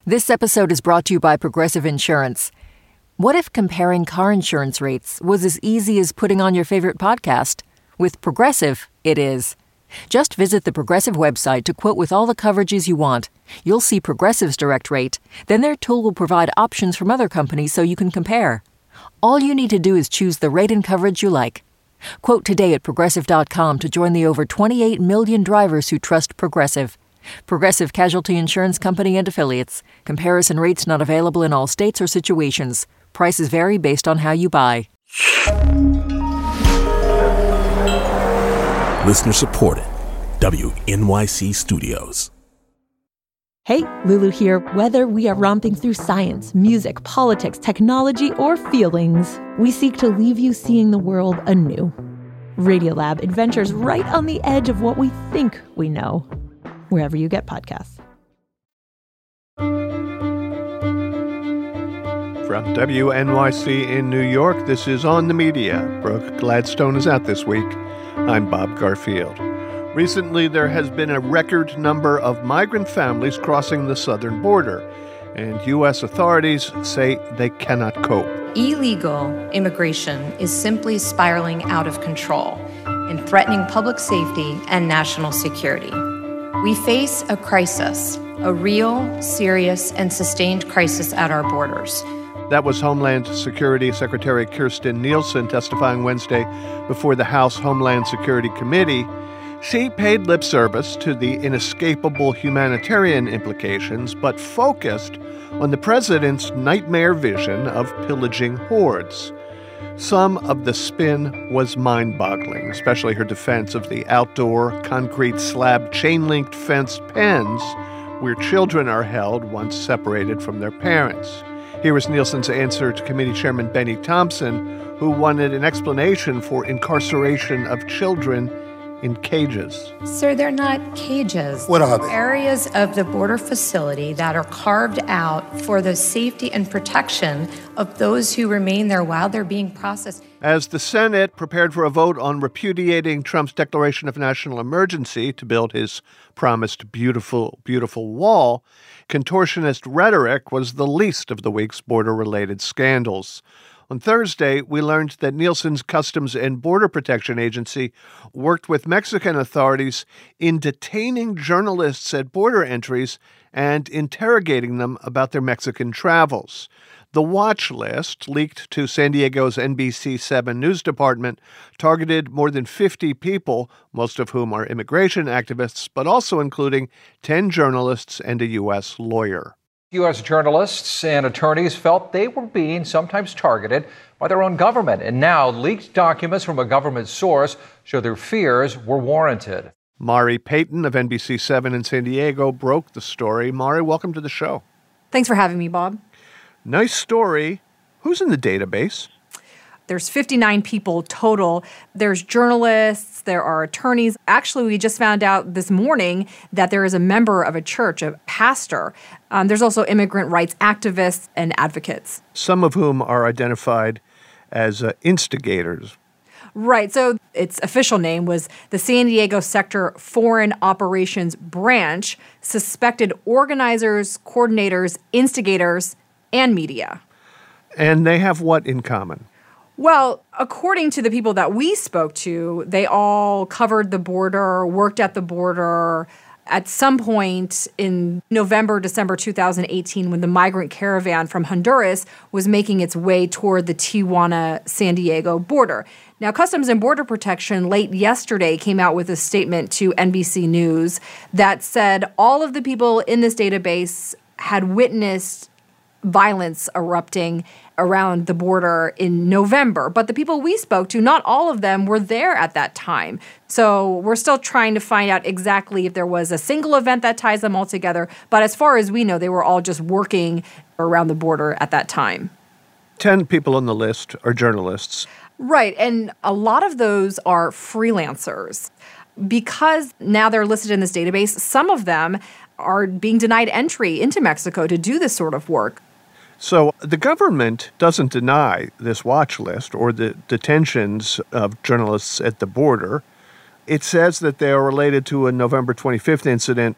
This episode is brought to you by Progressive Insurance. What if comparing car insurance rates was as easy as putting on your favorite podcast? With Progressive, it is. Just visit the Progressive website to quote with all the coverages you want. You'll see Progressive's direct rate. Then their tool will provide options from other companies so you can compare. All you need to do is choose the rate and coverage you like. Quote today at Progressive.com to join the over 28 million drivers who trust Progressive. Progressive Casualty Insurance Company and Affiliates. Comparison rates not available in all states or situations. Prices vary based on how you buy. Listener supported. WNYC Studios. Hey, Lulu here. Whether we are romping through science, music, politics, technology, or feelings, we seek to leave you seeing the world anew. Radiolab adventures right on the edge of what we think we know. Wherever you get podcasts. From WNYC in New York, this is On the Media. Brooke Gladstone is out this week. I'm Bob Garfield. Recently, there has been a record number of migrant families crossing the southern border, and U.S. authorities say they cannot cope. Illegal immigration is simply spiraling out of control and threatening public safety and national security. We face a crisis, a real, serious, and sustained crisis at our borders. That was Homeland Security Secretary Kirstjen Nielsen testifying Wednesday before the House Homeland Security Committee. She paid lip service to the inescapable humanitarian implications, but focused on the president's nightmare vision of pillaging hordes. Some of the spin was mind-boggling, especially her defense of the outdoor, concrete slab, chain-linked fenced pens where children are held once separated from their parents. Here is Nielsen's answer to Committee Chairman Benny Thompson, who wanted an explanation for incarceration of children in cages. Sir, they're not cages. What are they? Areas of the border facility that are carved out for the safety and protection of those who remain there while they're being processed. As the Senate prepared for a vote on repudiating Trump's declaration of national emergency to build his promised beautiful, beautiful wall, contortionist rhetoric was the least of the week's border-related scandals. On Thursday, we learned that Nielsen's Customs and Border Protection Agency worked with Mexican authorities in detaining journalists at border entries and interrogating them about their Mexican travels. The watch list, leaked to San Diego's NBC7 news department, targeted more than 50 people, most of whom are immigration activists, but also including 10 journalists and a U.S. lawyer. U.S. journalists and attorneys felt they were being sometimes targeted by their own government. And now leaked documents from a government source show their fears were warranted. Mari Payton of NBC7 in San Diego broke the story. Mari, welcome to the show. Thanks for having me, Bob. Nice story. Who's in the database? There's 59 people total. There's journalists, there are attorneys. Actually, we just found out this morning that there is a member of a church, a pastor. There's also immigrant rights activists and advocates. Some of whom are identified as instigators. Right. So its official name was the San Diego Sector Foreign Operations Branch, suspected organizers, coordinators, instigators, and media. And they have what in common? Well, according to the people that we spoke to, they all covered the border, worked at the border. At some point in November, December 2018, when the migrant caravan from Honduras was making its way toward the Tijuana-San Diego border. Now, Customs and Border Protection late yesterday came out with a statement to NBC News that said all of the people in this database had witnessed violence erupting around the border in November. But the people we spoke to, not all of them were there at that time. So we're still trying to find out exactly if there was a single event that ties them all together. But as far as we know, they were all just working around the border at that time. 10 people on the list are journalists. Right. And a lot of those are freelancers. Because now they're listed in this database, some of them are being denied entry into Mexico to do this sort of work. So the government doesn't deny this watch list or the detentions of journalists at the border. It says that they are related to a November 25th incident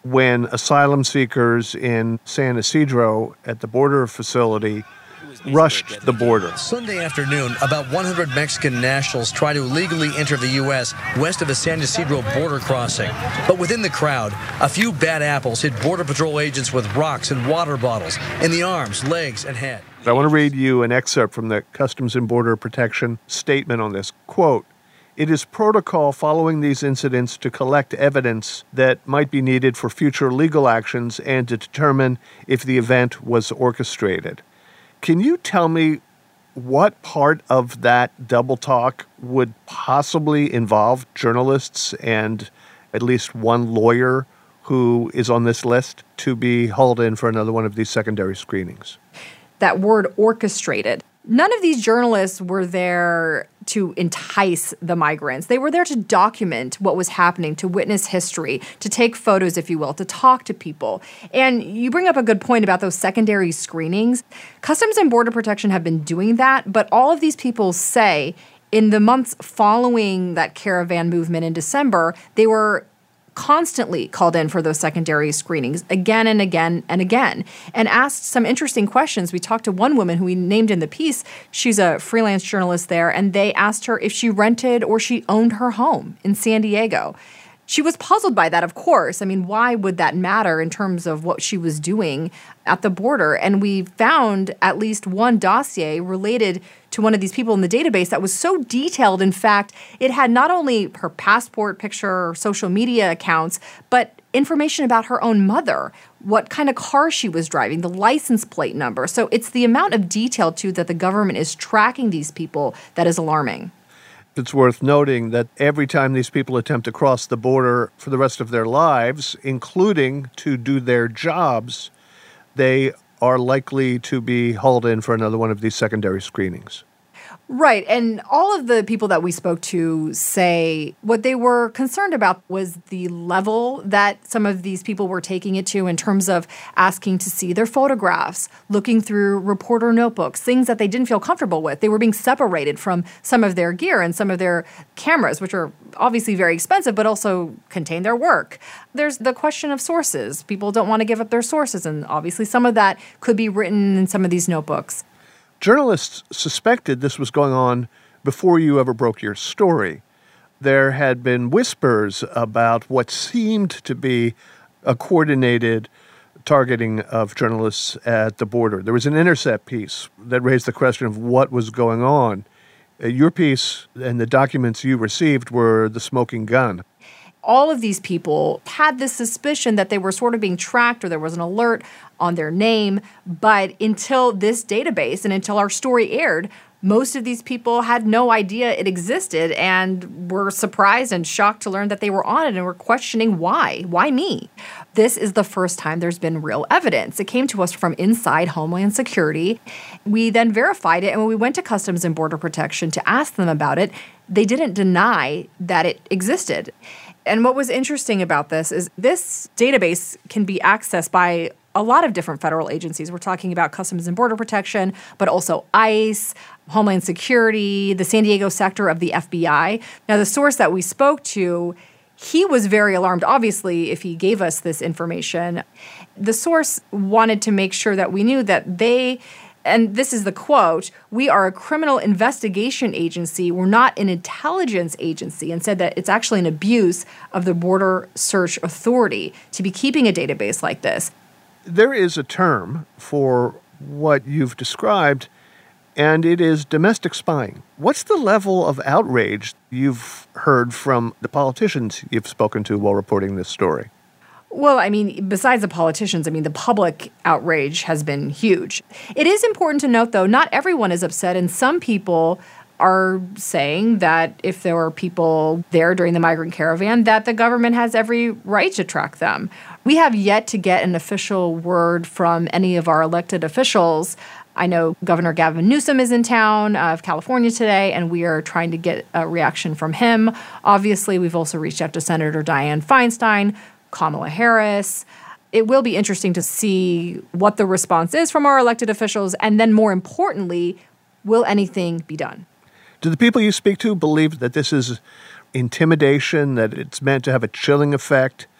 when asylum seekers in San Ysidro at the border facility rushed the border. Sunday afternoon, about 100 Mexican nationals tried to illegally enter the U.S. west of the San Ysidro border crossing. But within the crowd, a few bad apples hit Border Patrol agents with rocks and water bottles in the arms, legs, and head. I want to read you an excerpt from the Customs and Border Protection statement on this. Quote, "It is protocol following these incidents to collect evidence that might be needed for future legal actions and to determine if the event was orchestrated." Can you tell me what part of that double talk would possibly involve journalists and at least one lawyer who is on this list to be hauled in for another one of these secondary screenings? That word orchestrated. None of these journalists were there to entice the migrants. They were there to document what was happening, to witness history, to take photos, if you will, to talk to people. And you bring up a good point about those secondary screenings. Customs and Border Protection have been doing that, but all of these people say in the months following that caravan movement in December, they were constantly called in for those secondary screenings again and again and again, and asked some interesting questions. We talked to one woman who we named in the piece. She's a freelance journalist there, and they asked her if she rented or she owned her home in San Diego. She was puzzled by that, of course. I mean, why would that matter in terms of what she was doing at the border? And we found at least one dossier related to one of these people in the database that was so detailed. In fact, it had not only her passport picture or social media accounts, but information about her own mother, what kind of car she was driving, the license plate number. So it's the amount of detail, too, that the government is tracking these people that is alarming. It's worth noting that every time these people attempt to cross the border for the rest of their lives, including to do their jobs, they are likely to be hauled in for another one of these secondary screenings. Right. And all of the people that we spoke to say what they were concerned about was the level that some of these people were taking it to in terms of asking to see their photographs, looking through reporter notebooks, things that they didn't feel comfortable with. They were being separated from some of their gear and some of their cameras, which are obviously very expensive, but also contain their work. There's the question of sources. People don't want to give up their sources, and obviously some of that could be written in some of these notebooks. Journalists suspected this was going on before you ever broke your story. There had been whispers about what seemed to be a coordinated targeting of journalists at the border. There was an Intercept piece that raised the question of what was going on. Your piece and the documents you received were the smoking gun. All of these people had this suspicion that they were sort of being tracked or there was an alert on their name. But until this database and until our story aired, most of these people had no idea it existed and were surprised and shocked to learn that they were on it and were questioning why. Why me? This is the first time there's been real evidence. It came to us from inside Homeland Security. We then verified it, and when we went to Customs and Border Protection to ask them about it, they didn't deny that it existed. And what was interesting about this is this database can be accessed by a lot of different federal agencies. We're talking about Customs and Border Protection, but also ICE, Homeland Security, the San Diego sector of the FBI. Now, the source that we spoke to, he was very alarmed, obviously, if he gave us this information. The source wanted to make sure that we knew that they, and this is the quote, "We are a criminal investigation agency. We're not an intelligence agency," and said that it's actually an abuse of the Border Search Authority to be keeping a database like this. There is a term for what you've described, and it is domestic spying. What's the level of outrage you've heard from the politicians you've spoken to while reporting this story? Well, I mean, besides the politicians, I mean, the public outrage has been huge. It is important to note, though, not everyone is upset, and some people are saying that if there were people there during the migrant caravan, that the government has every right to track them. We have yet to get an official word from any of our elected officials. I know Governor Gavin Newsom is in town of California today, and we are trying to get a reaction from him. Obviously, we've also reached out to Senator Dianne Feinstein, Kamala Harris. It will be interesting to see what the response is from our elected officials, and then more importantly, will anything be done? Do the people you speak to believe that this is intimidation, that it's meant to have a chilling effect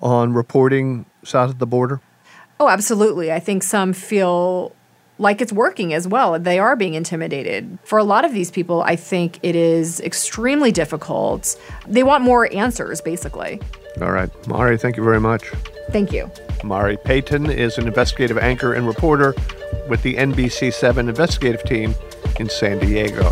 on reporting south of the border? Oh, absolutely. I think some feel like it's working as well. They are being intimidated. For a lot of these people, I think it is extremely difficult. They want more answers, basically. All right. Mari, thank you very much. Thank you. Mari Payton is an investigative anchor and reporter with the NBC7 investigative team in San Diego.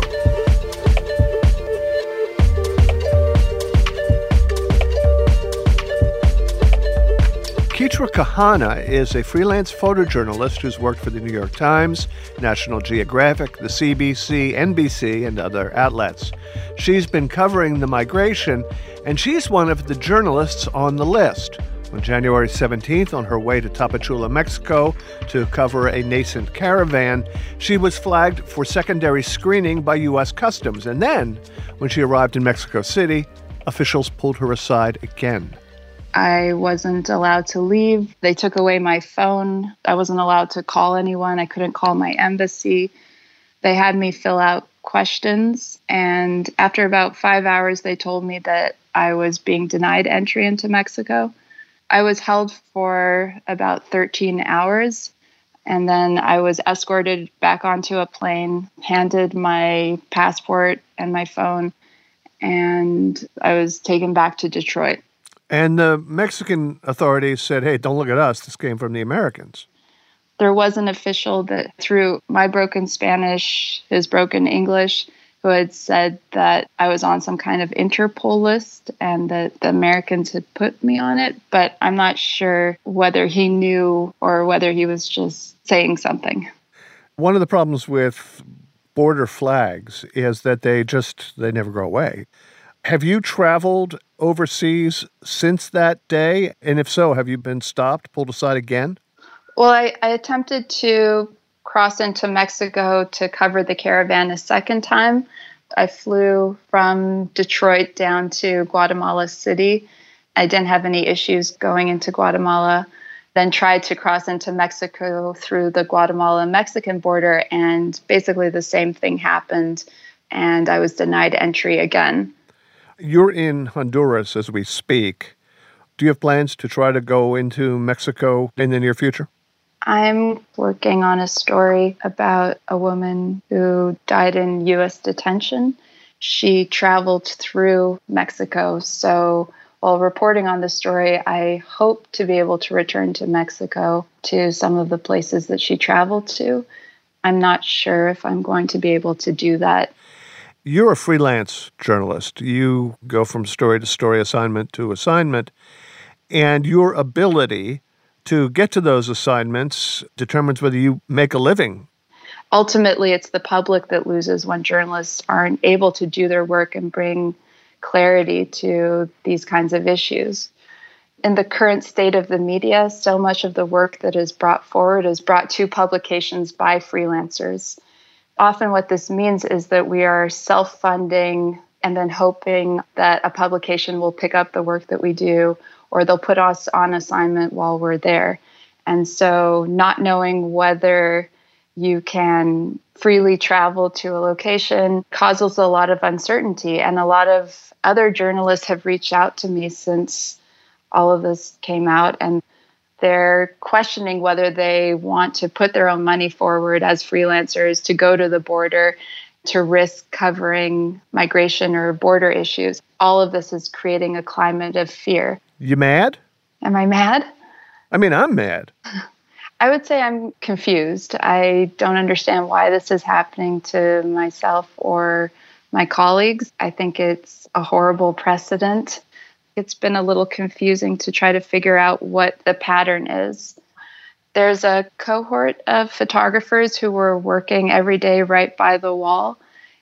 Keitra Kahana is a freelance photojournalist who's worked for the New York Times, National Geographic, the CBC, NBC, and other outlets. She's been covering the migration, and she's one of the journalists on the list. On January 17th, on her way to Tapachula, Mexico, to cover a nascent caravan, she was flagged for secondary screening by U.S. Customs. And then, when she arrived in Mexico City, officials pulled her aside again. I wasn't allowed to leave. They took away my phone. I wasn't allowed to call anyone. I couldn't call my embassy. They had me fill out questions. And after about 5 hours, they told me that I was being denied entry into Mexico. I was held for about 13 hours. And then I was escorted back onto a plane, handed my passport and my phone, and I was taken back to Detroit. And the Mexican authorities said, hey, don't look at us. This came from the Americans. There was an official that, through my broken Spanish, his broken English, who had said that I was on some kind of Interpol list and that the Americans had put me on it. But I'm not sure whether he knew or whether he was just saying something. One of the problems with border flags is that they never go away. Have you traveled overseas since that day? And if so, have you been stopped, pulled aside again? Well, I attempted to cross into Mexico to cover the caravan a second time. I flew from Detroit down to Guatemala City. I didn't have any issues going into Guatemala. Then tried to cross into Mexico through the Guatemala-Mexican border, and basically the same thing happened, and I was denied entry again. You're in Honduras as we speak. Do you have plans to try to go into Mexico in the near future? I'm working on a story about a woman who died in U.S. detention. She traveled through Mexico. So while reporting on the story, I hope to be able to return to Mexico to some of the places that she traveled to. I'm not sure if I'm going to be able to do that. You're a freelance journalist. You go from story to story, assignment to assignment, and your ability to get to those assignments determines whether you make a living. Ultimately, it's the public that loses when journalists aren't able to do their work and bring clarity to these kinds of issues. In the current state of the media, so much of the work that is brought forward is brought to publications by freelancers. Often what this means is that we are self-funding and then hoping that a publication will pick up the work that we do, or they'll put us on assignment while we're there. And so not knowing whether you can freely travel to a location causes a lot of uncertainty. And a lot of other journalists have reached out to me since all of this came out, and they're questioning whether they want to put their own money forward as freelancers to go to the border to risk covering migration or border issues. All of this is creating a climate of fear. You mad? Am I mad? I mean, I'm mad. I would say I'm confused. I don't understand why this is happening to myself or my colleagues. I think it's a horrible precedent. It's been a little confusing to try to figure out what the pattern is. There's a cohort of photographers who were working every day right by the wall,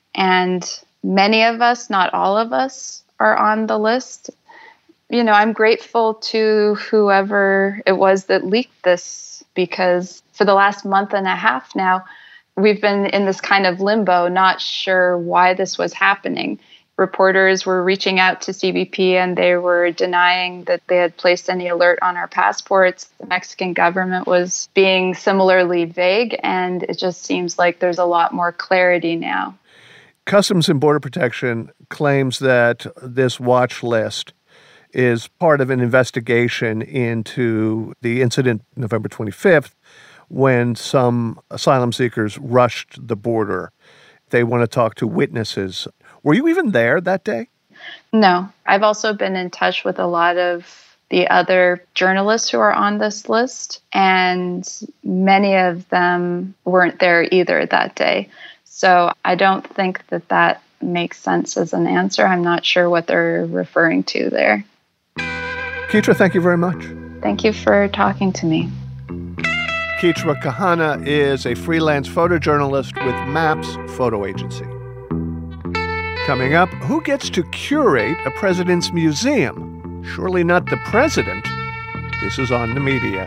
and many of us, not all of us, are on the list. You know, I'm grateful to whoever it was that leaked this, because for the last month and a half now, we've been in this kind of limbo, not sure why this was happening. Reporters were reaching out to CBP and they were denying that they had placed any alert on our passports. The Mexican government was being similarly vague, and it just seems like there's a lot more clarity now. Customs and Border Protection claims that this watch list is part of an investigation into the incident November 25th when some asylum seekers rushed the border. They want to talk to witnesses. Were you even there that day? No. I've also been in touch with a lot of the other journalists who are on this list, and many of them weren't there either that day. So I don't think that makes sense as an answer. I'm not sure what they're referring to there. Ketra, thank you very much. Thank you for talking to me. Ketra Kahana is a freelance photojournalist with MAPS Photo Agency. Coming up, who gets to curate a president's museum? Surely not the president. This is On the Media.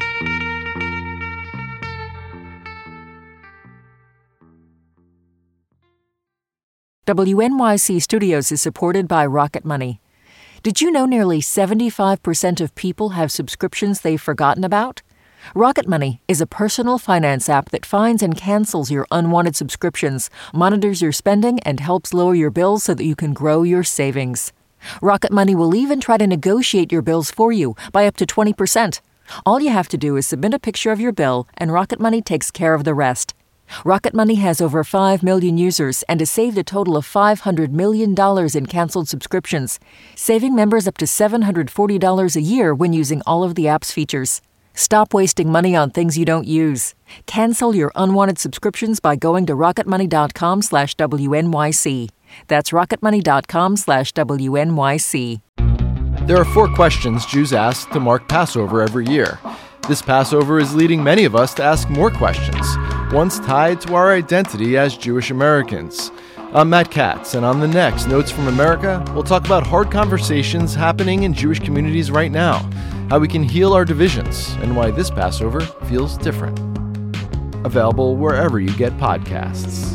WNYC Studios is supported by Rocket Money. Did you know nearly 75% of people have subscriptions they've forgotten about? Rocket Money is a personal finance app that finds and cancels your unwanted subscriptions, monitors your spending, and helps lower your bills so that you can grow your savings. Rocket Money will even try to negotiate your bills for you by up to 20%. All you have to do is submit a picture of your bill, and Rocket Money takes care of the rest. Rocket Money has over 5 million users and has saved a total of $500 million in canceled subscriptions, saving members up to $740 a year when using all of the app's features. Stop wasting money on things you don't use. Cancel your unwanted subscriptions by going to rocketmoney.com/WNYC. That's rocketmoney.com/WNYC. There are 4 questions Jews ask to mark Passover every year. This Passover is leading many of us to ask more questions, ones tied to our identity as Jewish Americans. I'm Matt Katz, and on the next Notes from America, we'll talk about hard conversations happening in Jewish communities right now, how we can heal our divisions, and why this Passover feels different. Available wherever you get podcasts.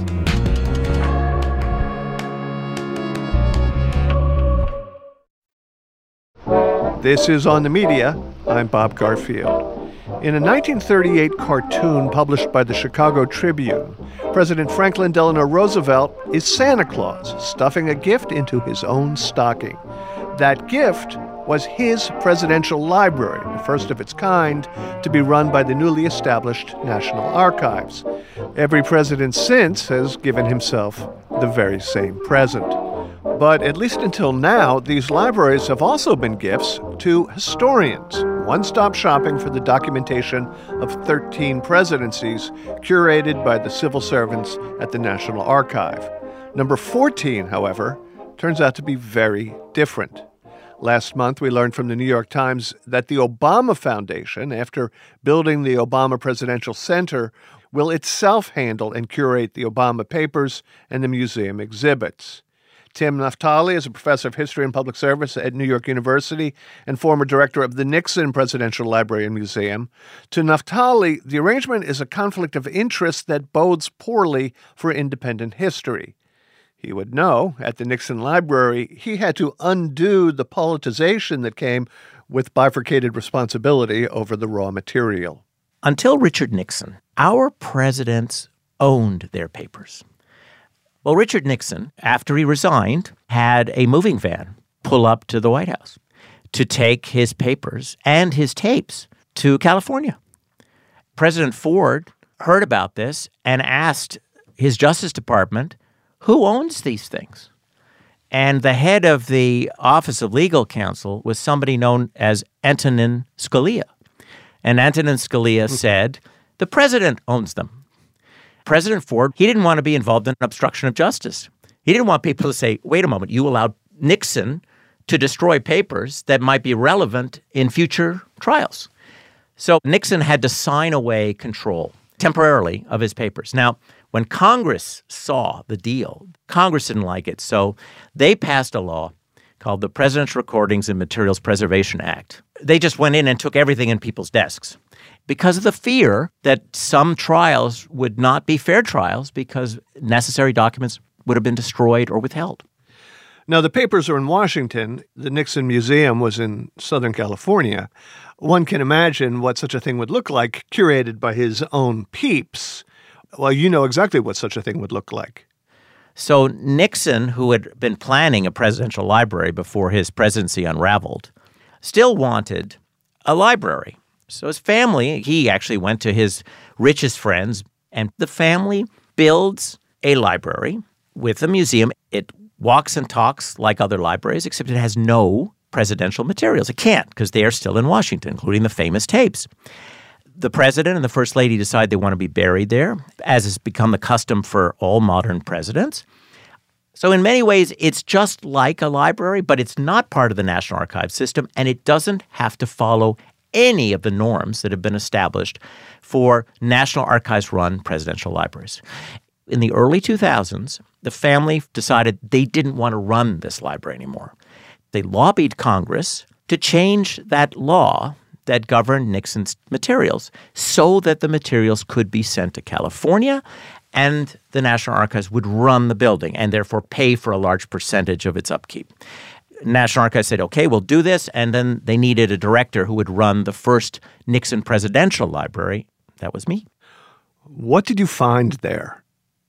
This is On the Media. I'm Bob Garfield. In a 1938 cartoon published by the Chicago Tribune, President Franklin Delano Roosevelt is Santa Claus, stuffing a gift into his own stocking. That gift was his presidential library, the first of its kind to be run by the newly established National Archives. Every president since has given himself the very same present. But at least until now, these libraries have also been gifts to historians, one-stop shopping for the documentation of 13 presidencies curated by the civil servants at the National Archive. Number 14, however, turns out to be very different. Last month, we learned from the New York Times that the Obama Foundation, after building the Obama Presidential Center, will itself handle and curate the Obama papers and the museum exhibits. Tim Naftali is a professor of history and public service at New York University and former director of the Nixon Presidential Library and Museum. To Naftali, the arrangement is a conflict of interest that bodes poorly for independent history. He would know, at the Nixon Library, he had to undo the politicization that came with bifurcated responsibility over the raw material. Until Richard Nixon, our presidents owned their papers. Well, Richard Nixon, after he resigned, had a moving van pull up to the White House to take his papers and his tapes to California. President Ford heard about this and asked his Justice Department, who owns these things? And the head of the Office of Legal Counsel was somebody known as Antonin Scalia. And Antonin Scalia said, the president owns them. President Ford, he didn't want to be involved in obstruction of justice. He didn't want people to say, wait a moment, you allowed Nixon to destroy papers that might be relevant in future trials. So Nixon had to sign away control temporarily of his papers. Now, when Congress saw the deal, Congress didn't like it, so they passed a law called the Presidential Recordings and Materials Preservation Act. They just went in and took everything in people's desks because of the fear that some trials would not be fair trials because necessary documents would have been destroyed or withheld. Now, the papers are in Washington. The Nixon Museum was in Southern California. One can imagine what such a thing would look like curated by his own peeps. Well, you know exactly what such a thing would look like. So Nixon, who had been planning a presidential library before his presidency unraveled, still wanted a library. So his family, he actually went to his richest friends, and the family builds a library with a museum. It walks and talks like other libraries, except it has no presidential materials. It can't, because they are still in Washington, including the famous tapes. The president and the first lady decide they want to be buried there, as has become the custom for all modern presidents. So in many ways, it's just like a library, but it's not part of the National Archives system, and it doesn't have to follow any of the norms that have been established for National Archives-run presidential libraries. In the early 2000s, the family decided they didn't want to run this library anymore. They lobbied Congress to change that law that governed Nixon's materials so that the materials could be sent to California and the National Archives would run the building and therefore pay for a large percentage of its upkeep. National Archives said, okay, we'll do this, and then they needed a director who would run the first Nixon presidential library. That was me. What did you find there?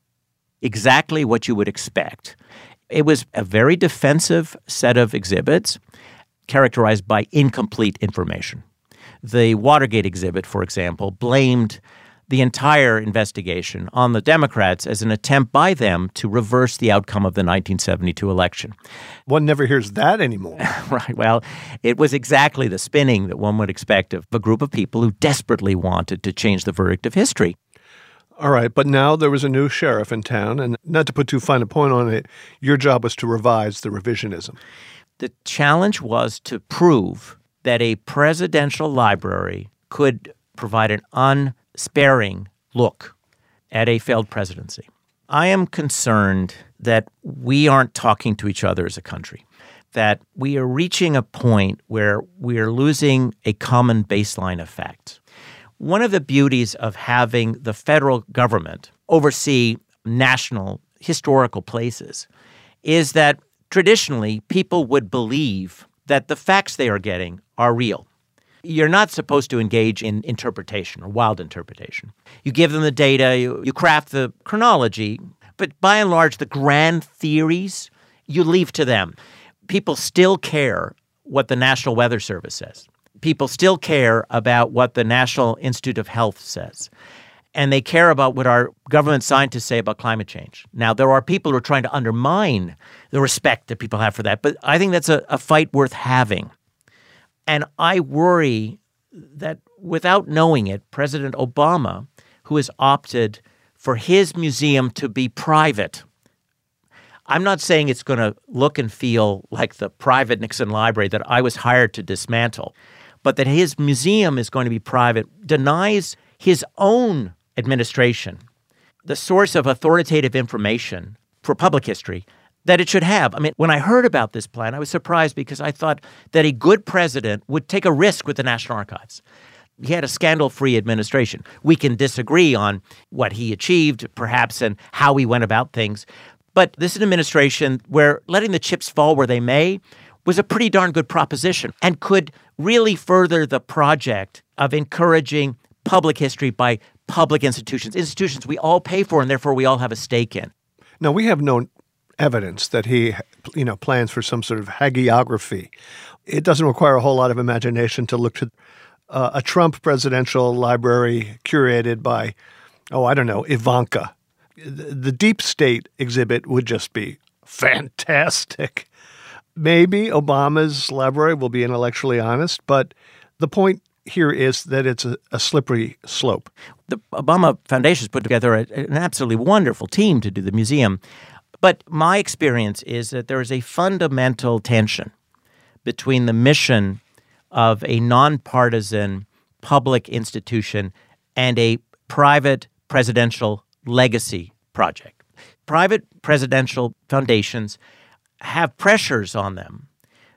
Exactly what you would expect. It was a very defensive set of exhibits characterized by incomplete information. The Watergate exhibit, for example, blamed the entire investigation on the Democrats as an attempt by them to reverse the outcome of the 1972 election. One never hears that anymore. Right. Well, it was exactly the spinning that one would expect of a group of people who desperately wanted to change the verdict of history. All right, but now there was a new sheriff in town, and not to put too fine a point on it, your job was to revise the revisionism. The challenge was to prove that a presidential library could provide an unsparing look at a failed presidency. I am concerned that we aren't talking to each other as a country, that we are reaching a point where we are losing a common baseline of facts. One of the beauties of having the federal government oversee national historical places is that traditionally people would believe that the facts they are getting are real. You're not supposed to engage in interpretation or wild interpretation. You give them the data, you craft the chronology, but by and large, the grand theories, you leave to them. People still care what the National Weather Service says. People still care about what the National Institute of Health says. And they care about what our government scientists say about climate change. Now, there are people who are trying to undermine the respect that people have for that, but I think that's a fight worth having. And I worry that without knowing it, President Obama, who has opted for his museum to be private, I'm not saying it's going to look and feel like the private Nixon Library that I was hired to dismantle, but that his museum is going to be private, denies his own administration the source of authoritative information for public history that it should have. I mean, when I heard about this plan, I was surprised because I thought that a good president would take a risk with the National Archives. He had a scandal-free administration. We can disagree on what he achieved, perhaps, and how he went about things. But this is an administration where letting the chips fall where they may was a pretty darn good proposition and could really further the project of encouraging public history by public institutions we all pay for and therefore we all have a stake in. Now, we have no evidence that he, plans for some sort of hagiography. It doesn't require a whole lot of imagination to look to a Trump presidential library curated by, Ivanka. The deep state exhibit would just be fantastic. Maybe Obama's library will be intellectually honest, but the point here is that it's a slippery slope. The Obama Foundation has put together an absolutely wonderful team to do the museum. But my experience is that there is a fundamental tension between the mission of a nonpartisan public institution and a private presidential legacy project. Private presidential foundations have pressures on them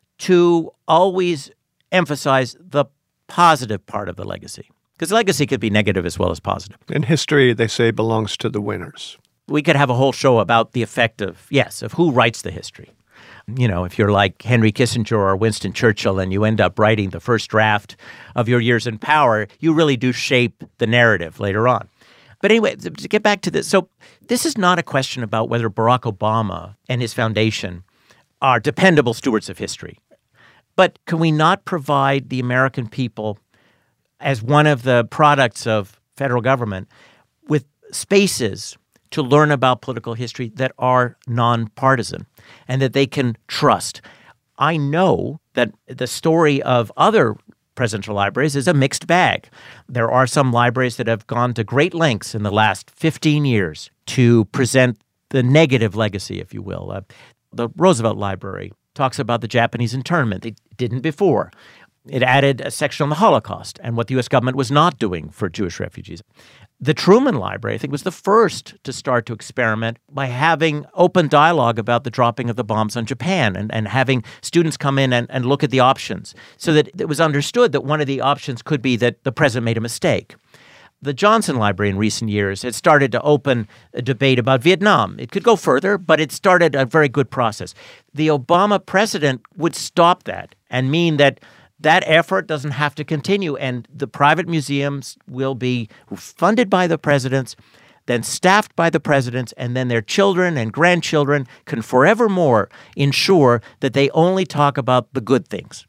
to always emphasize the positive part of the legacy. Because legacy could be negative as well as positive. And history, they say, belongs to the winners. We could have a whole show about the effect of who writes the history. If you're like Henry Kissinger or Winston Churchill and you end up writing the first draft of your years in power, you really do shape the narrative later on. But anyway, to get back to this, so this is not a question about whether Barack Obama and his foundation are dependable stewards of history. But can we not provide the American people, as one of the products of federal government, with spaces to learn about political history that are nonpartisan and that they can trust? I know that the story of other presidential libraries is a mixed bag. There are some libraries that have gone to great lengths in the last 15 years to present the negative legacy, if you will. The Roosevelt Library talks about the Japanese internment. It didn't before. It added a section on the Holocaust and what the U.S. government was not doing for Jewish refugees. The Truman Library, I think, was the first to start to experiment by having open dialogue about the dropping of the bombs on Japan and having students come in and look at the options so that it was understood that one of the options could be that the president made a mistake. The Johnson Library in recent years had started to open a debate about Vietnam. It could go further, but it started a very good process. The Obama president would stop that and mean that that effort doesn't have to continue, and the private museums will be funded by the presidents, then staffed by the presidents, and then their children and grandchildren can forevermore ensure that they only talk about the good things.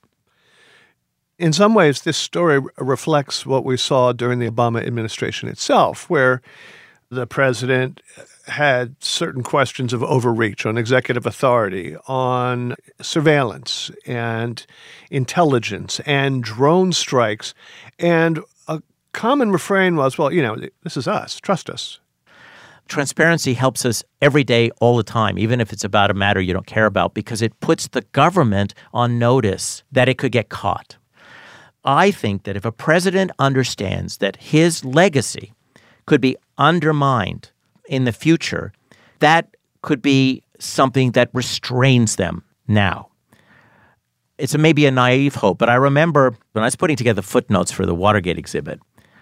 In some ways, this story reflects what we saw during the Obama administration itself, where the president had certain questions of overreach on executive authority, on surveillance and intelligence and drone strikes. And a common refrain was, well, this is us. Trust us. Transparency helps us every day, all the time, even if it's about a matter you don't care about, because it puts the government on notice that it could get caught. I think that if a president understands that his legacy could be undermined in the future, that could be something that restrains them now. It's maybe a naive hope, but I remember when I was putting together footnotes for the Watergate exhibit,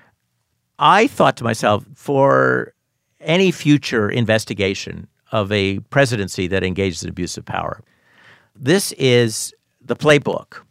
I thought to myself, for any future investigation of a presidency that engages in abuse of power, this is the playbook.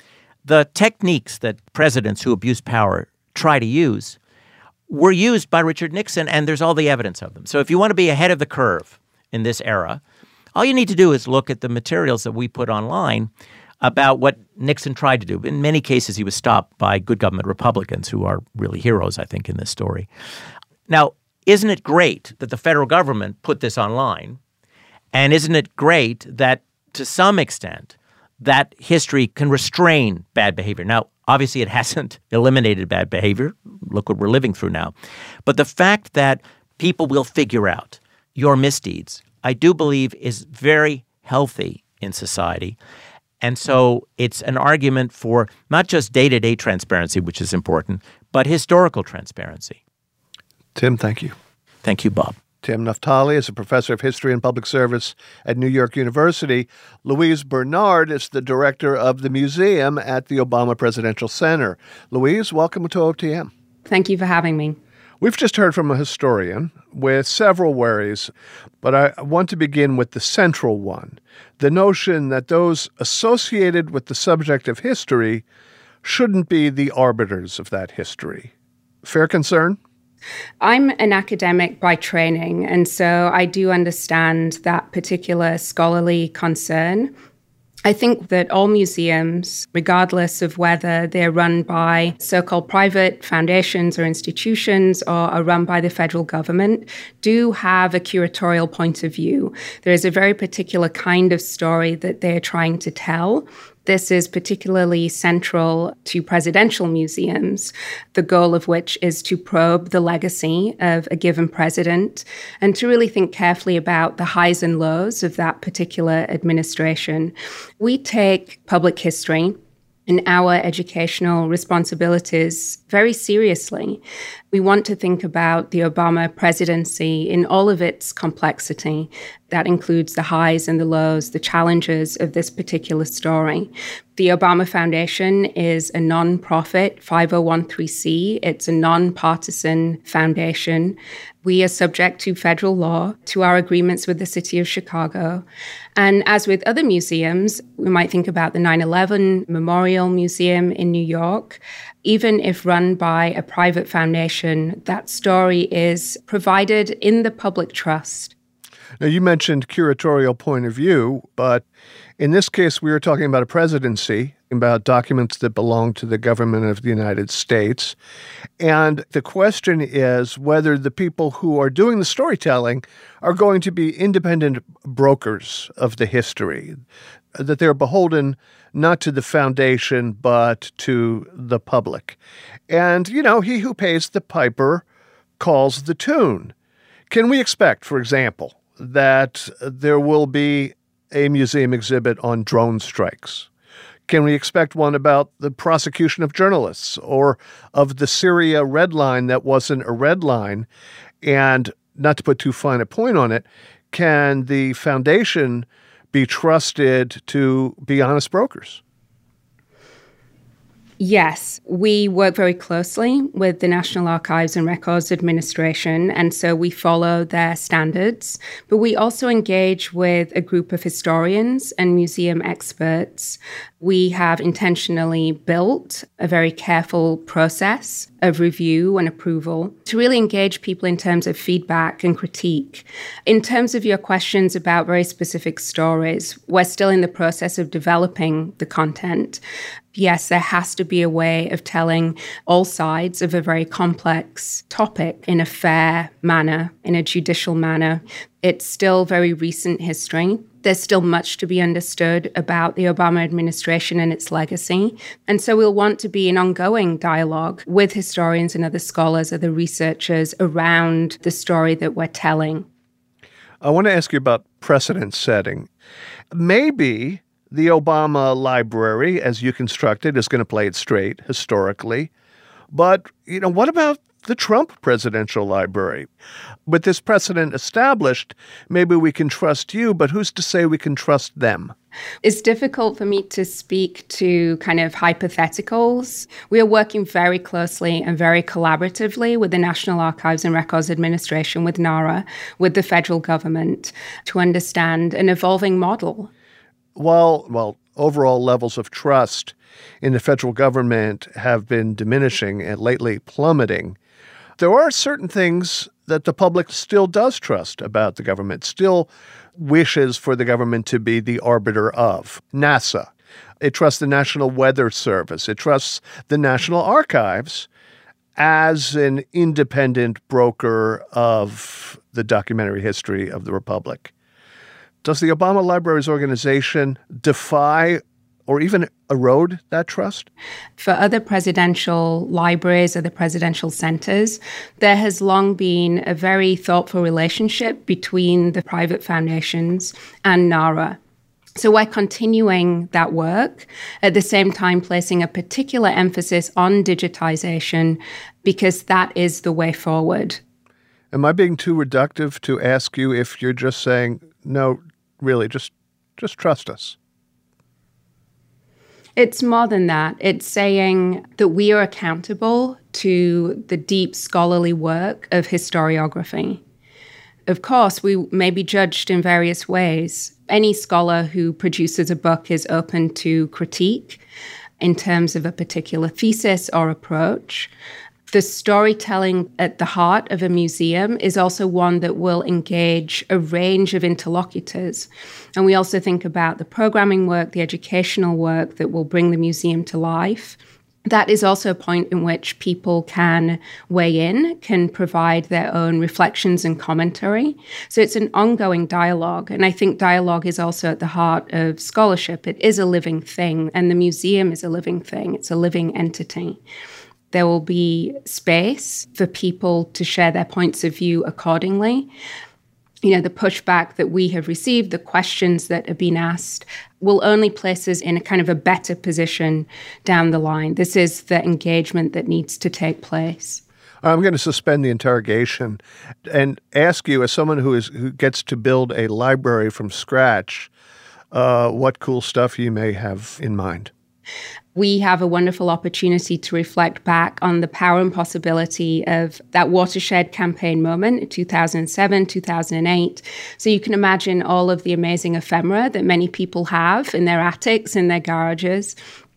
The techniques that presidents who abuse power try to use were used by Richard Nixon, and there's all the evidence of them. So if you want to be ahead of the curve in this era, all you need to do is look at the materials that we put online about what Nixon tried to do. In many cases, he was stopped by good government Republicans, who are really heroes, I think, in this story. Now, isn't it great that the federal government put this online? And isn't it great that, to some extent, that history can restrain bad behavior? Now, obviously, it hasn't eliminated bad behavior. Look what we're living through now. But the fact that people will figure out your misdeeds, I do believe, is very healthy in society. And so it's an argument for not just day-to-day transparency, which is important, but historical transparency. Tim, thank you. Thank you, Bob. Tim Naftali is a professor of history and public service at New York University. Louise Bernard is the director of the museum at the Obama Presidential Center. Louise, welcome to OTM. Thank you for having me. We've just heard from a historian with several worries, but I want to begin with the central one, the notion that those associated with the subject of history shouldn't be the arbiters of that history. Fair concern? I'm an academic by training, and so I do understand that particular scholarly concern. I think that all museums, regardless of whether they're run by so-called private foundations or institutions or are run by the federal government, do have a curatorial point of view. There is a very particular kind of story that they're trying to tell. This is particularly central to presidential museums, the goal of which is to probe the legacy of a given president and to really think carefully about the highs and lows of that particular administration. We take public history and our educational responsibilities very seriously. We want to think about the Obama presidency in all of its complexity. That includes the highs and the lows, the challenges of this particular story. The Obama Foundation is a nonprofit 501(c)(3). It's a nonpartisan foundation. We are subject to federal law, to our agreements with the city of Chicago. And as with other museums, we might think about the 9/11 Memorial Museum in New York. Even if run by a private foundation, that story is provided in the public trust. Now, you mentioned curatorial point of view, but in this case, we were talking about a presidency about documents that belong to the government of the United States. And the question is whether the people who are doing the storytelling are going to be independent brokers of the history, that they're beholden not to the foundation, but to the public. And, he who pays the piper calls the tune. Can we expect, for example, that there will be a museum exhibit on drone strikes? Can we expect one about the prosecution of journalists or of the Syria red line that wasn't a red line? And not to put too fine a point on it, can the foundation be trusted to be honest brokers? Yes, we work very closely with the National Archives and Records Administration, and so we follow their standards. But we also engage with a group of historians and museum experts. We have intentionally built a very careful process of review and approval to really engage people in terms of feedback and critique. In terms of your questions about very specific stories, we're still in the process of developing the content. Yes, there has to be a way of telling all sides of a very complex topic in a fair manner, in a judicial manner. It's still very recent history. There's still much to be understood about the Obama administration and its legacy. And so we'll want to be in ongoing dialogue with historians and other scholars, other researchers around the story that we're telling. I want to ask you about precedent setting. Maybe the Obama Library, as you construct it, is going to play it straight historically. But, what about the Trump Presidential Library? With this precedent established, maybe we can trust you, but who's to say we can trust them? It's difficult for me to speak to kind of hypotheticals. We are working very closely and very collaboratively with the National Archives and Records Administration, with NARA, with the federal government, to understand an evolving model. While overall levels of trust in the federal government have been diminishing and lately plummeting, there are certain things that the public still does trust about the government, still wishes for the government to be the arbiter of. NASA. It trusts the National Weather Service. It trusts the National Archives as an independent broker of the documentary history of the Republic. Does the Obama Libraries organization defy or even erode that trust? For other presidential libraries, other presidential centers, there has long been a very thoughtful relationship between the private foundations and NARA. So we're continuing that work, at the same time placing a particular emphasis on digitization, because that is the way forward. Am I being too reductive to ask you if you're just saying, no, really, just trust us? It's more than that. It's saying that we are accountable to the deep scholarly work of historiography. Of course, we may be judged in various ways. Any scholar who produces a book is open to critique in terms of a particular thesis or approach. The storytelling at the heart of a museum is also one that will engage a range of interlocutors. And we also think about the programming work, the educational work that will bring the museum to life. That is also a point in which people can weigh in, can provide their own reflections and commentary. So it's an ongoing dialogue. And I think dialogue is also at the heart of scholarship. It is a living thing, and the museum is a living thing. It's a living entity. There will be space for people to share their points of view accordingly. The pushback that we have received, the questions that have been asked, will only place us in a kind of a better position down the line. This is the engagement that needs to take place. I'm going to suspend the interrogation and ask you, as someone who gets to build a library from scratch, what cool stuff you may have in mind. We have a wonderful opportunity to reflect back on the power and possibility of that watershed campaign moment in 2007, 2008. So you can imagine all of the amazing ephemera that many people have in their attics, in their garages.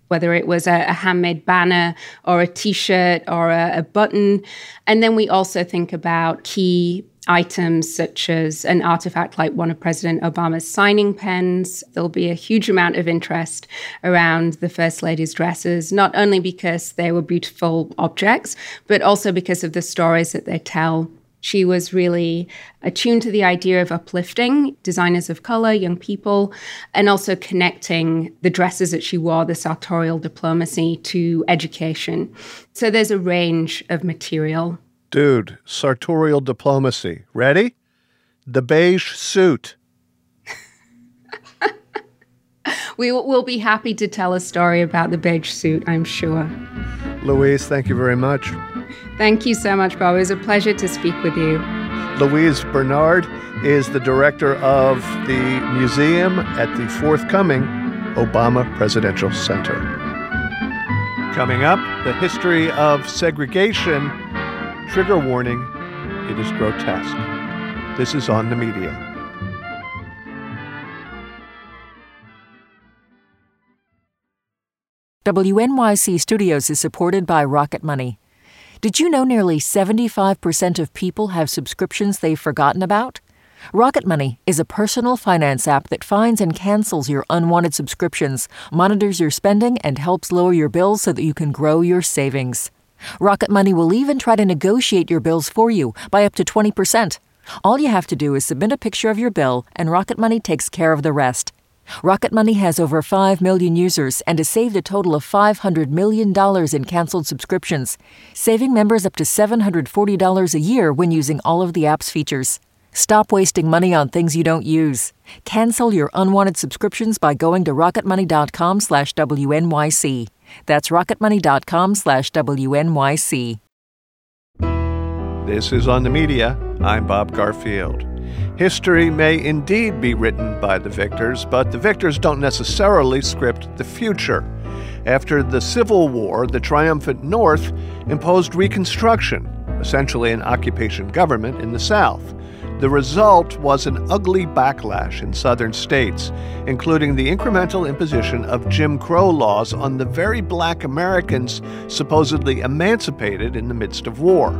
whether it was a handmade banner or a T-shirt or a button. And then we also think about key items such as an artifact like one of President Obama's signing pens. There'll be a huge amount of interest around the First Lady's dresses, not only because they were beautiful objects, but also because of the stories that they tell. She was really attuned to the idea of uplifting designers of color, young people, and also connecting the dresses that she wore, the sartorial diplomacy, to education. So there's a range of material. Dude, sartorial diplomacy. Ready? The beige suit. We will be happy to tell a story about the beige suit, I'm sure. Louise, thank you very much. Thank you so much, Bob. It was a pleasure to speak with you. Louise Bernard is the director of the museum at the forthcoming Obama Presidential Center. Coming up, the history of segregation. Trigger warning, it is grotesque. This is On the Media. WNYC Studios is supported by Rocket Money. Did you know nearly 75% of people have subscriptions they've forgotten about? Rocket Money is a personal finance app that finds and cancels your unwanted subscriptions, monitors your spending, and helps lower your bills so that you can grow your savings. Rocket Money will even try to negotiate your bills for you by up to 20%. All you have to do is submit a picture of your bill, and Rocket Money takes care of the rest. Rocket Money has over 5 million users and has saved a total of $500 million in canceled subscriptions, saving members up to $740 a year when using all of the app's features. Stop wasting money on things you don't use. Cancel your unwanted subscriptions by going to rocketmoney.com/WNYC. That's rocketmoney.com/WNYC. This is On the Media. I'm Bob Garfield. History may indeed be written by the victors, but the victors don't necessarily script the future. After the Civil War, the triumphant North imposed Reconstruction, essentially an occupation government in the South. The result was an ugly backlash in southern states, including the incremental imposition of Jim Crow laws on the very black Americans supposedly emancipated in the midst of war.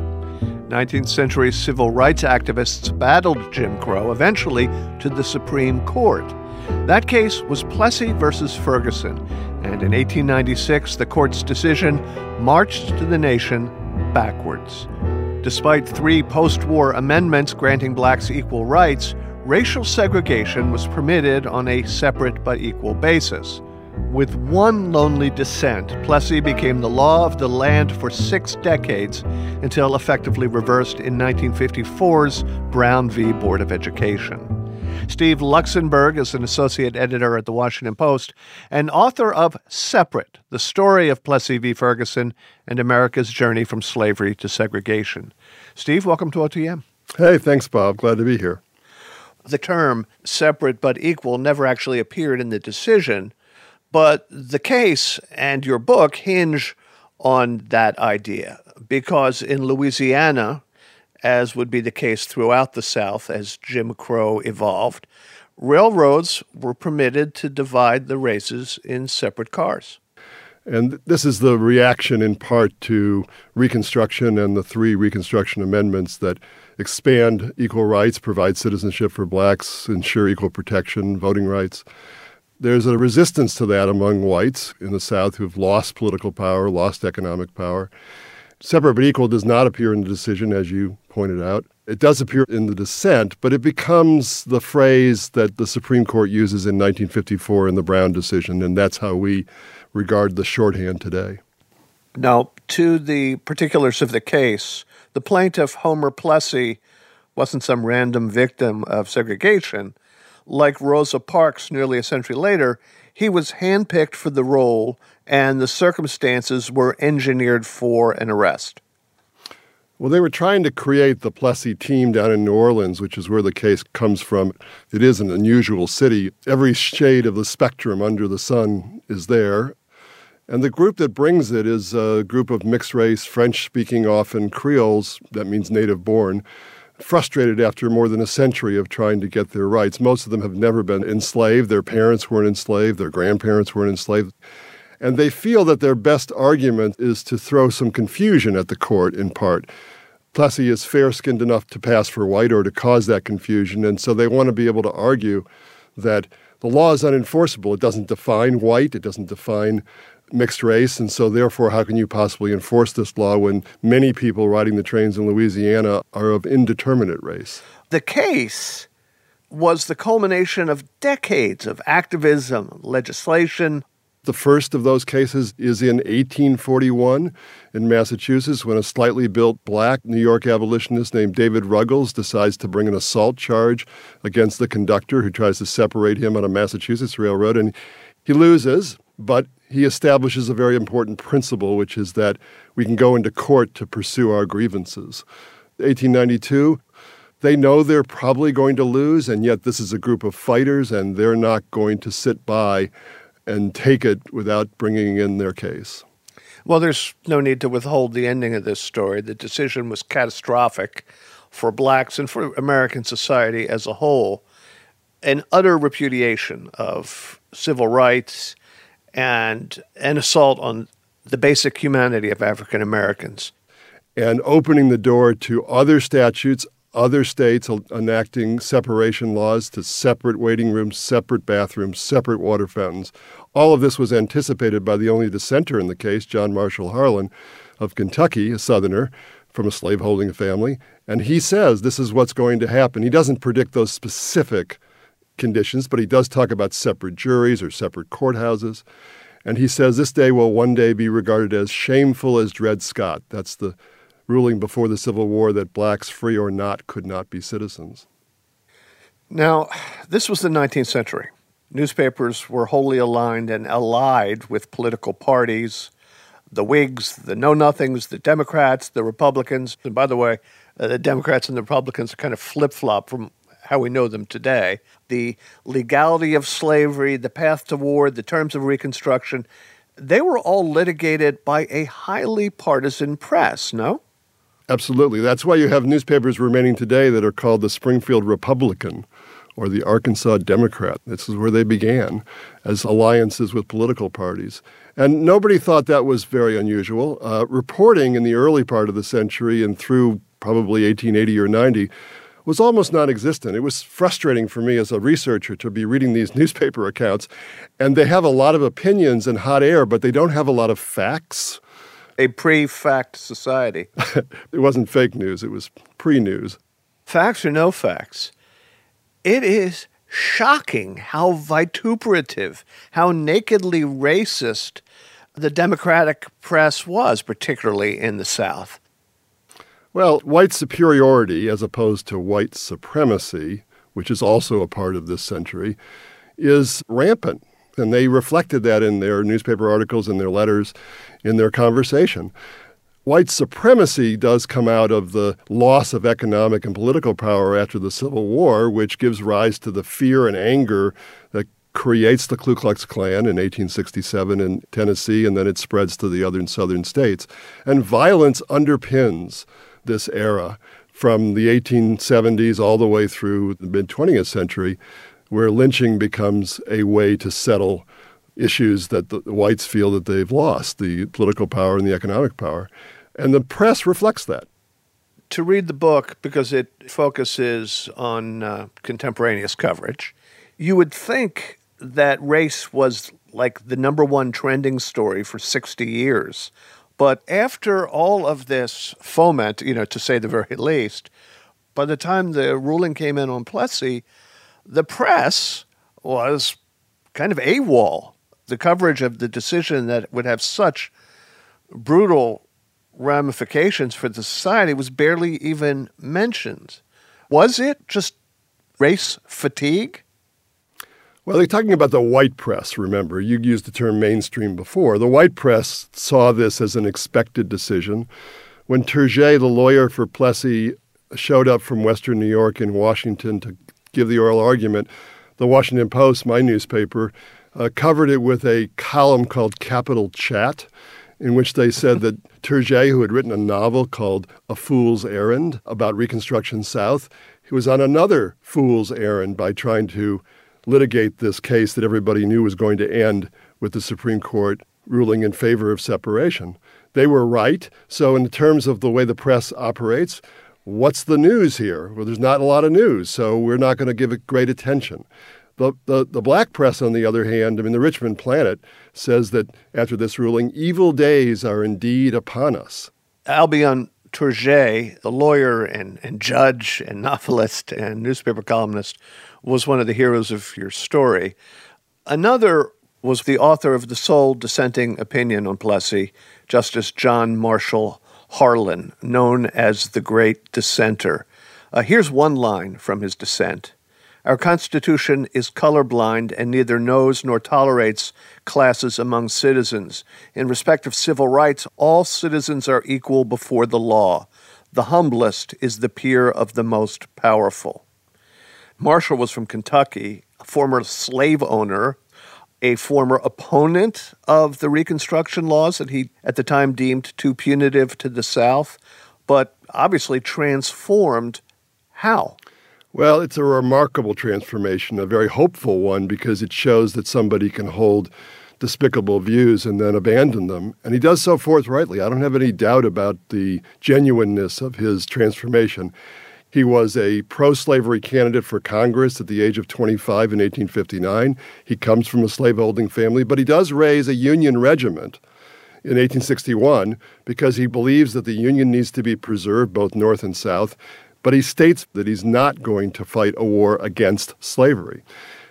19th century civil rights activists battled Jim Crow, eventually to the Supreme Court. That case was Plessy versus Ferguson, and in 1896, the court's decision marched to the nation backwards. Despite 3 post-war amendments granting blacks equal rights, racial segregation was permitted on a separate but equal basis. With one lonely dissent, Plessy became the law of the land for 6 decades until effectively reversed in 1954's Brown v. Board of Education. Steve Luxenberg is an associate editor at The Washington Post and author of Separate, the story of Plessy v. Ferguson and America's journey from slavery to segregation. Steve, welcome to OTM. Hey, thanks, Bob. Glad to be here. The term separate but equal never actually appeared in the decision, but the case and your book hinge on that idea because in Louisiana, as would be the case throughout the South as Jim Crow evolved, railroads were permitted to divide the races in separate cars. And this is the reaction in part to Reconstruction and the 3 Reconstruction amendments that expand equal rights, provide citizenship for blacks, ensure equal protection, voting rights. There's a resistance to that among whites in the South who've lost political power, lost economic power. Separate but equal does not appear in the decision, as you pointed out. It does appear in the dissent, but it becomes the phrase that the Supreme Court uses in 1954 in the Brown decision, and that's how we regard the shorthand today. Now, to the particulars of the case, the plaintiff, Homer Plessy, wasn't some random victim of segregation. Like Rosa Parks nearly a century later, he was handpicked for the role, and the circumstances were engineered for an arrest. Well, they were trying to create the Plessy team down in New Orleans, which is where the case comes from. It is an unusual city. Every shade of the spectrum under the sun is there. And the group that brings it is a group of mixed-race, French-speaking often Creoles, that means native-born, frustrated after more than a century of trying to get their rights. Most of them have never been enslaved. Their parents weren't enslaved. Their grandparents weren't enslaved. And they feel that their best argument is to throw some confusion at the court, in part. Plessy is fair-skinned enough to pass for white or to cause that confusion, and so they want to be able to argue that the law is unenforceable. It doesn't define white, it doesn't define mixed race, and so therefore how can you possibly enforce this law when many people riding the trains in Louisiana are of indeterminate race? The case was the culmination of decades of activism, legislation. The first of those cases is in 1841 in Massachusetts when a slightly built black New York abolitionist named David Ruggles decides to bring an assault charge against the conductor who tries to separate him on a Massachusetts railroad. And he loses, but he establishes a very important principle, which is that we can go into court to pursue our grievances. 1892, they know they're probably going to lose, and yet this is a group of fighters, and they're not going to sit by and take it without bringing in their case. Well, there's no need to withhold the ending of this story. The decision was catastrophic for blacks and for American society as a whole. An utter repudiation of civil rights and an assault on the basic humanity of African Americans. And opening the door to other statutes, other states enacting separation laws to separate waiting rooms, separate bathrooms, separate water fountains. All of this was anticipated by the only dissenter in the case, John Marshall Harlan of Kentucky, a Southerner from a slaveholding family. And he says this is what's going to happen. He doesn't predict those specific conditions, but he does talk about separate juries or separate courthouses. And he says this day will one day be regarded as shameful as Dred Scott. That's the ruling before the Civil War that blacks, free or not, could not be citizens. Now, this was the 19th century. Newspapers were wholly aligned and allied with political parties, the Whigs, the Know-Nothings, the Democrats, the Republicans. And by the way, the Democrats and the Republicans are kind of flip-flop from how we know them today. The legality of slavery, the path to war, the terms of Reconstruction, they were all litigated by a highly partisan press, no? Absolutely. That's why you have newspapers remaining today that are called the Springfield Republican or the Arkansas Democrat. This is where they began as alliances with political parties. And nobody thought that was very unusual. Reporting in the early part of the century and through probably 1880 or 90 was almost non-existent. It was frustrating for me as a researcher to be reading these newspaper accounts, and they have a lot of opinions and hot air, but they don't have a lot of facts. A pre-fact society. It wasn't fake news, it was pre-news. Facts or no facts, it is shocking how vituperative, how nakedly racist the Democratic press was, particularly in the South. Well, white superiority, as opposed to white supremacy, which is also a part of this century, is rampant. And they reflected that in their newspaper articles, in their letters, in their conversation. White supremacy does come out of the loss of economic and political power after the Civil War, which gives rise to the fear and anger that creates the Ku Klux Klan in 1867 in Tennessee, and then it spreads to the other southern states. And violence underpins this era from the 1870s all the way through the mid-20th century, where lynching becomes a way to settle issues that the whites feel that they've lost, the political power and the economic power. And the press reflects that. To read the book, because it focuses on contemporaneous coverage, you would think that race was like the number one trending story for 60 years. But after all of this foment, to say the very least, by the time the ruling came in on Plessy, the press was kind of AWOL. The coverage of the decision that would have such brutal ramifications for the society was barely even mentioned. Was it just race fatigue? Well, they're talking about the white press, remember. You used the term mainstream before. The white press saw this as an expected decision. When Turget, the lawyer for Plessy, showed up from Western New York in Washington to give the oral argument, the Washington Post, my newspaper, covered it with a column called Capital Chat, in which they said that Turget, who had written a novel called A Fool's Errand about Reconstruction South, he was on another fool's errand by trying to litigate this case that everybody knew was going to end with the Supreme Court ruling in favor of separation. They were right. So in terms of the way the press operates, what's the news here? Well, there's not a lot of news, so we're not going to give it great attention. The black press, on the other hand, the Richmond Planet says that after this ruling, evil days are indeed upon us. Albion Tourget, the lawyer and judge and novelist and newspaper columnist, was one of the heroes of your story. Another was the author of the sole dissenting opinion on Plessy, Justice John Marshall Harlan, known as the Great Dissenter. Here's one line from his dissent. Our Constitution is colorblind and neither knows nor tolerates classes among citizens. In respect of civil rights, all citizens are equal before the law. The humblest is the peer of the most powerful. Marshall was from Kentucky, a former slave owner, a former opponent of the Reconstruction laws that he at the time deemed too punitive to the South, but obviously transformed. How? Well, it's a remarkable transformation, a very hopeful one, because it shows that somebody can hold despicable views and then abandon them. And he does so forthrightly. I don't have any doubt about the genuineness of his transformation. He was a pro-slavery candidate for Congress at the age of 25 in 1859. He comes from a slaveholding family, but he does raise a Union regiment in 1861 because he believes that the Union needs to be preserved both North and South. But he states that he's not going to fight a war against slavery.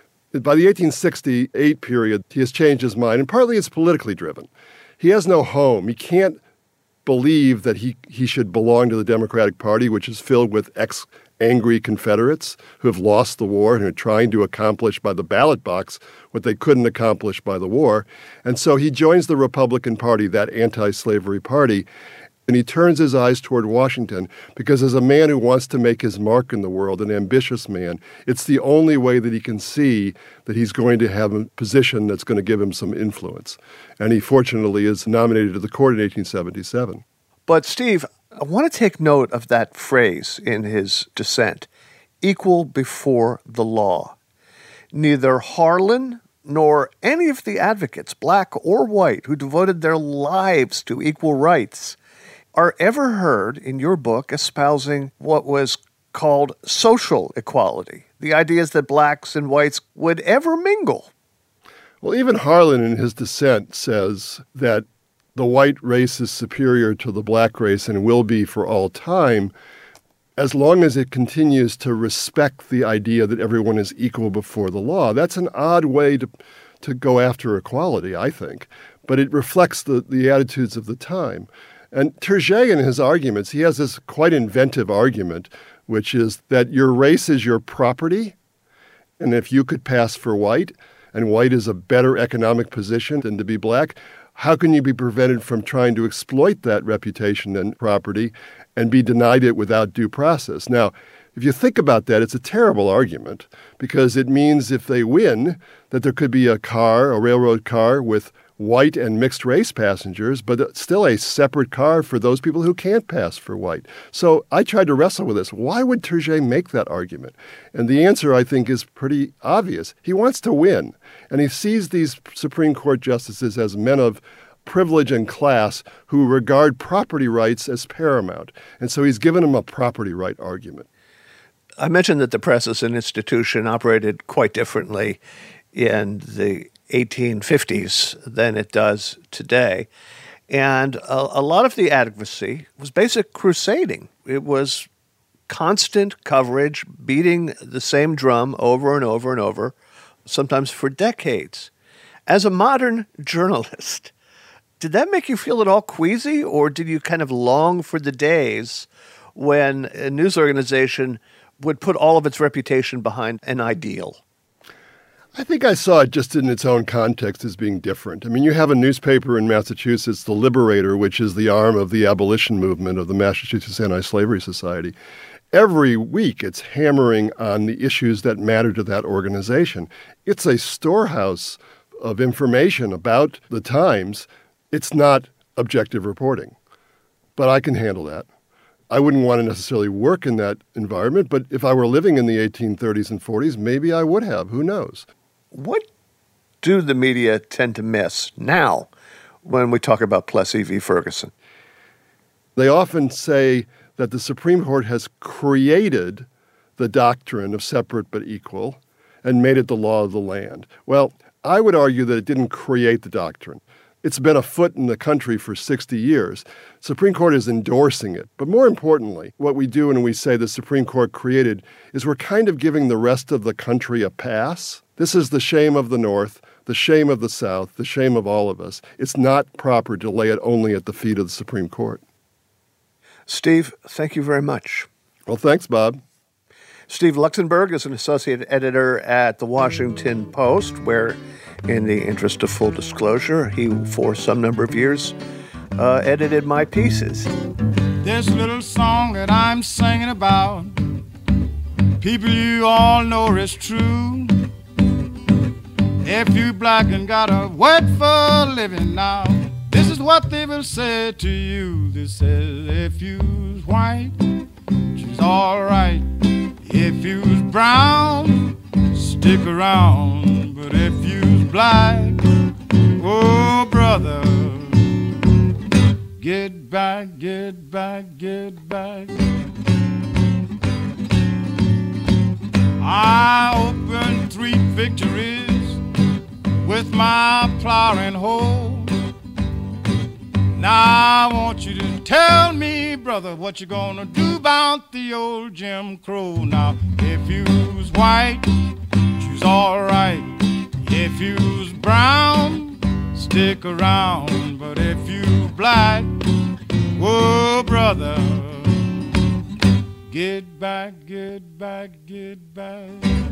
By the 1868 period, he has changed his mind, and partly it's politically driven. He has no home. He can't believe that he should belong to the Democratic Party, which is filled with ex-angry Confederates who have lost the war and are trying to accomplish by the ballot box what they couldn't accomplish by the war. And so he joins the Republican Party, that anti-slavery party, and he turns his eyes toward Washington because as a man who wants to make his mark in the world, an ambitious man, it's the only way that he can see that he's going to have a position that's going to give him some influence. And he fortunately is nominated to the court in 1877. But Steve, I want to take note of that phrase in his dissent, equal before the law. Neither Harlan nor any of the advocates, black or white, who devoted their lives to equal rights are ever heard in your book espousing what was called social equality, the ideas that blacks and whites would ever mingle. Well, even Harlan in his dissent says that the white race is superior to the black race and will be for all time as long as it continues to respect the idea that everyone is equal before the law. That's an odd way to go after equality, I think, but it reflects the attitudes of the time. And Tourget, in his arguments, he has this quite inventive argument, which is that your race is your property, and if you could pass for white, and white is a better economic position than to be black, how can you be prevented from trying to exploit that reputation and property and be denied it without due process? Now, if you think about that, it's a terrible argument because it means if they win, that there could be a railroad car with white and mixed race passengers, but still a separate car for those people who can't pass for white. So I tried to wrestle with this. Why would Tourget make that argument? And the answer, I think, is pretty obvious. He wants to win, and he sees these Supreme Court justices as men of privilege and class who regard property rights as paramount. And so he's given them a property right argument. I mentioned that the press as an institution operated quite differently in the 1850s than it does today. And a lot of the advocacy was basic crusading. It was constant coverage, beating the same drum over and over and over, sometimes for decades. As a modern journalist, did that make you feel at all queasy, or did you kind of long for the days when a news organization would put all of its reputation behind an ideal? I think I saw it just in its own context as being different. I mean, you have a newspaper in Massachusetts, The Liberator, which is the arm of the abolition movement of the Massachusetts Anti-Slavery Society. Every week, it's hammering on the issues that matter to that organization. It's a storehouse of information about the times. It's not objective reporting, but I can handle that. I wouldn't want to necessarily work in that environment, but if I were living in the 1830s and 40s, maybe I would have. Who knows? What do the media tend to miss now when we talk about Plessy v. Ferguson? They often say that the Supreme Court has created the doctrine of separate but equal and made it the law of the land. Well, I would argue that it didn't create the doctrine. It's been afoot in the country for 60 years. Supreme Court is endorsing it. But more importantly, what we do when we say the Supreme Court created is we're kind of giving the rest of the country a pass. This is the shame of the North, the shame of the South, the shame of all of us. It's not proper to lay it only at the feet of the Supreme Court. Steve, thank you very much. Well, thanks, Bob. Steve Luxenberg is an associate editor at The Washington Post, where, in the interest of full disclosure, he, for some number of years, edited my pieces. This little song that I'm singing about, people you all know is true. If you black and got a word for a living now, this is what they will say to you. They say, if you's white, she's all right. If you's brown, stick around. But if you's black, oh, brother, get back, get back, get back. I opened 3 victories with my plow and hoe. Now I want you to tell me, brother, what you gonna do about the old Jim Crow. Now, if you's white, you's all right. If you's brown, stick around. But if you black, whoa, brother, get back, get back, get back.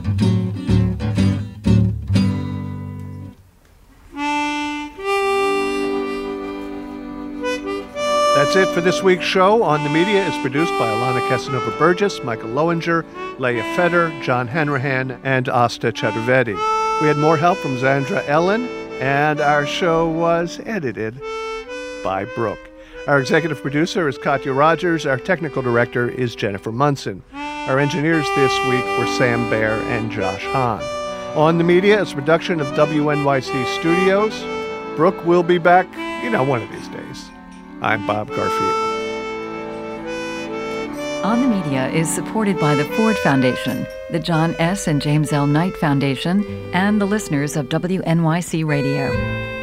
That's it for this week's show. On the Media is produced by Alana Casanova-Burgess, Michael Lowinger, Leah Feder, John Hanrahan, and Asta Chaturvedi. We had more help from Zandra Ellen, and our show was edited by Brooke. Our executive producer is Katya Rogers. Our technical director is Jennifer Munson. Our engineers this week were Sam Baer and Josh Hahn. On the Media is a production of WNYC Studios. Brooke will be back, one of these days. I'm Bob Garfield. On the Media is supported by the Ford Foundation, the John S. and James L. Knight Foundation, and the listeners of WNYC Radio.